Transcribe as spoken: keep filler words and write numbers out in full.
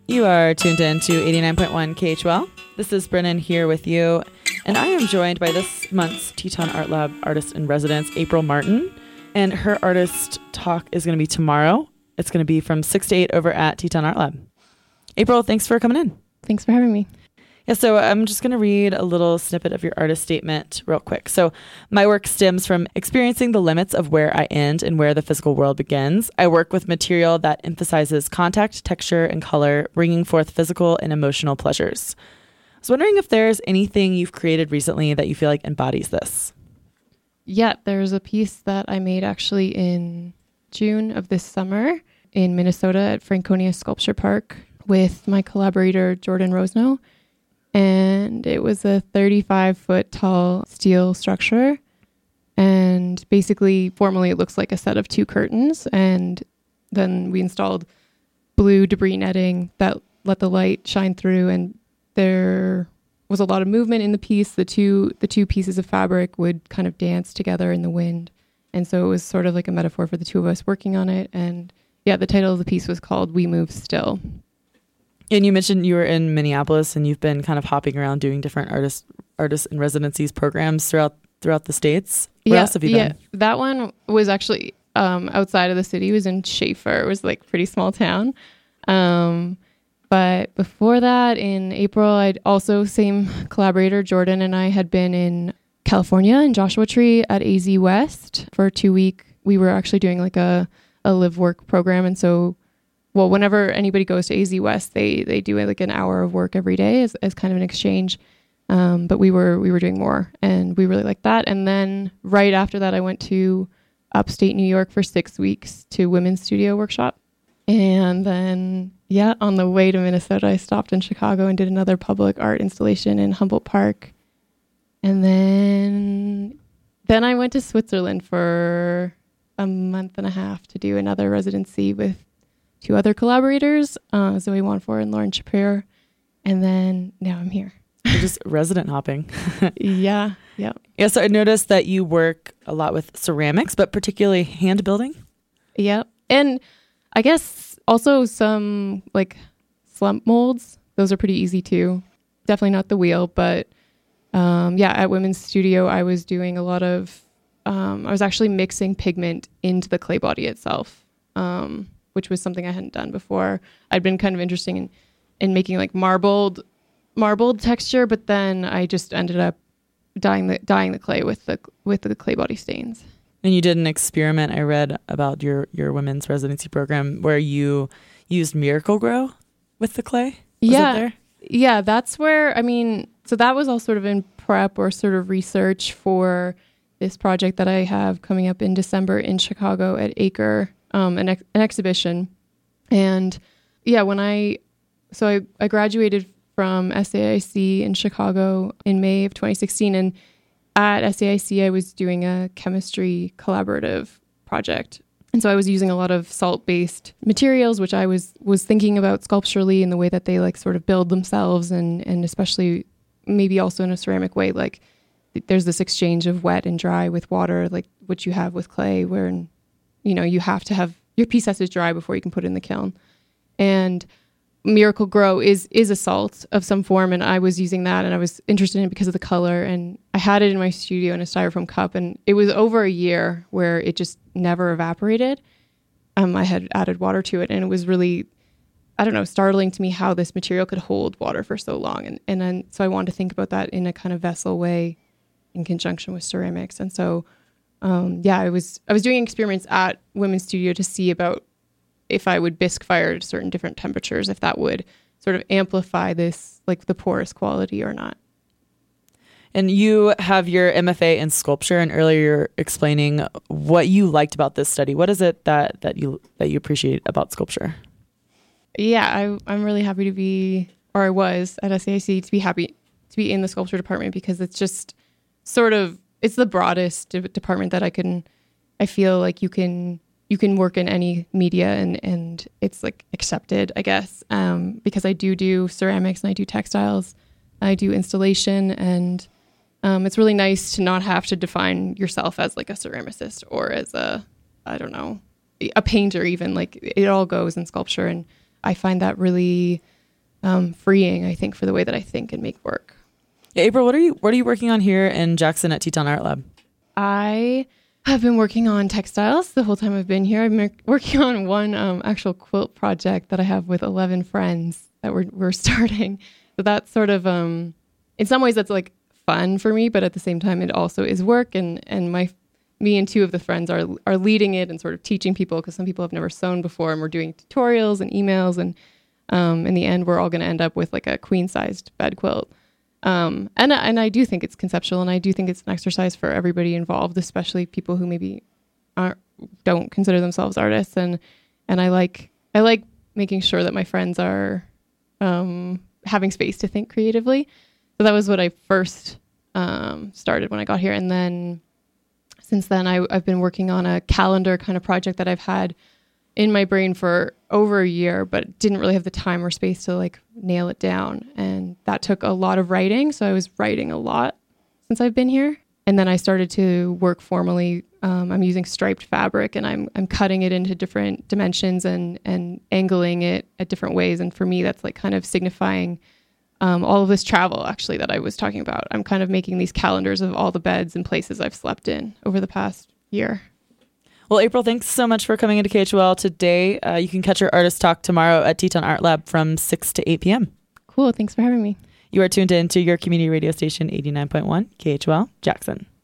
You are tuned in to eighty-nine point one K H O L. This is Brennan here with you, and I am joined by this month's Teton Art Lab artist in residence, April Martin, and her artist talk is going to be tomorrow. It's going to be from six to eight over at Teton Art Lab. April, thanks for coming in. Thanks for having me. Yeah, so I'm just going to read a little snippet of your artist statement real quick. So my work stems from experiencing the limits of where I end and where the physical world begins. I work with material that emphasizes contact, texture, and color, bringing forth physical and emotional pleasures. I was wondering if there's anything you've created recently that you feel like embodies this. Yeah, there's a piece that I made actually in June of this summer in Minnesota at Franconia Sculpture Park with my collaborator, Jordan Rosno. And it was a thirty-five foot tall steel structure. And basically, formally, it looks like a set of two curtains. And then we installed blue debris netting that let the light shine through. And there was a lot of movement in the piece. The two the two pieces of fabric would kind of dance together in the wind. And so it was sort of like a metaphor for the two of us working on it. And yeah, the title of the piece was called We Move Still. And you mentioned you were in Minneapolis and you've been kind of hopping around doing different artist artist in residencies programs throughout throughout the states. Where yeah, else have you yeah. been? That one was actually um, outside of the city. It was in Schaefer. It was like a pretty small town. Um, but before that, in April, I'd also, same collaborator, Jordan, and I had been in California in Joshua Tree at A Z West for a two week. We were actually doing like a, a live work program. And so Well, whenever anybody goes to A Z West, they they do like an hour of work every day as, as kind of an exchange. Um, but we were we were doing more, and we really liked that. And then right after that, I went to upstate New York for six weeks to Women's Studio Workshop. And then, yeah, on the way to Minnesota, I stopped in Chicago and did another public art installation in Humboldt Park. And then then I went to Switzerland for a month and a half to do another residency with two other collaborators, uh, Zoe Wanfor and Lauren Shapiro. And then now I'm here. You're just resident hopping. yeah. Yeah. Yeah. So I noticed that you work a lot with ceramics, but particularly hand building. Yeah. And I guess also some like slump molds. Those are pretty easy too. Definitely not the wheel, but um, yeah, at Women's Studio, I was doing a lot of, um, I was actually mixing pigment into the clay body itself. Um, which was something I hadn't done before. I'd been kind of interested in, in making like marbled, marbled texture, but then I just ended up dyeing the dyeing the clay with the with the clay body stains. And you did an experiment I read about your your women's residency program where you used Miracle Grow with the clay. Was yeah, it there? yeah, that's where I mean. So that was all sort of in prep or sort of research for this project that I have coming up in December in Chicago at Acre. Um, an, ex- an exhibition. And yeah, when I, so I, I graduated from S A I C in Chicago in May of twenty sixteen. And at S A I C, I was doing a chemistry collaborative project. And so I was using a lot of salt-based materials, which I was, was thinking about sculpturally in the way that they like sort of build themselves. And, and especially maybe also in a ceramic way, like there's this exchange of wet and dry with water, like what you have with clay where in, you know, you have to have, your piece has to dry before you can put it in the kiln. And Miracle Grow is is a salt of some form, and I was using that, and I was interested in it because of the color, and I had it in my studio in a styrofoam cup, and it was over a year where it just never evaporated. Um, I had added water to it, and it was really, I don't know, startling to me how this material could hold water for so long. And, and then, so I wanted to think about that in a kind of vessel way in conjunction with ceramics. And so Um, yeah, I was I was doing experiments at Women's Studio to see about if I would bisque fire at certain different temperatures, if that would sort of amplify this, like the porous quality or not. And you have your M F A in sculpture, and earlier you're explaining what you liked about this study. What is it that, that you that you appreciate about sculpture? Yeah, I, I'm really happy to be, or I was at S A I C to be happy to be in the sculpture department because it's just sort of, it's the broadest de- department that I can, I feel like you can, you can work in any media and, and it's like accepted, I guess, um, because I do do ceramics and I do textiles, I do installation, and um, it's really nice to not have to define yourself as like a ceramicist or as a, I don't know, a painter even. Like it all goes in sculpture, and I find that really um, freeing, I think, for the way that I think and make work. Yeah, April, what are you what are you working on here in Jackson at Teton Art Lab? I have been working on textiles the whole time I've been here. I've been working on one um, actual quilt project that I have with eleven friends that we're we're starting. So that's sort of, um, in some ways, that's like fun for me, but at the same time, it also is work. And and my me and two of the friends are are leading it and sort of teaching people, because some people have never sewn before, and we're doing tutorials and emails. And um, in the end, we're all going to end up with like a queen-sized bed quilt. Um, and, and I do think it's conceptual, and I do think it's an exercise for everybody involved, especially people who maybe aren't, don't consider themselves artists. And, and I like, I like making sure that my friends are, um, having space to think creatively. So that was what I first, um, started when I got here. And then since then I, I've been working on a calendar kind of project that I've had in my brain for over a year, but didn't really have the time or space to like nail it down. And that took a lot of writing. So I was writing a lot since I've been here. And then I started to work formally. Um, I'm using striped fabric, and I'm I'm cutting it into different dimensions and and angling it at different ways. And for me, that's like kind of signifying um, all of this travel actually that I was talking about. I'm kind of making these calendars of all the beds and places I've slept in over the past year. Well, April, thanks so much for coming into K H O L today. Uh, you can catch your artist talk tomorrow at Teton Art Lab from six to eight p.m. Cool. Thanks for having me. You are tuned in to your community radio station, eighty-nine point one K H O L Jackson.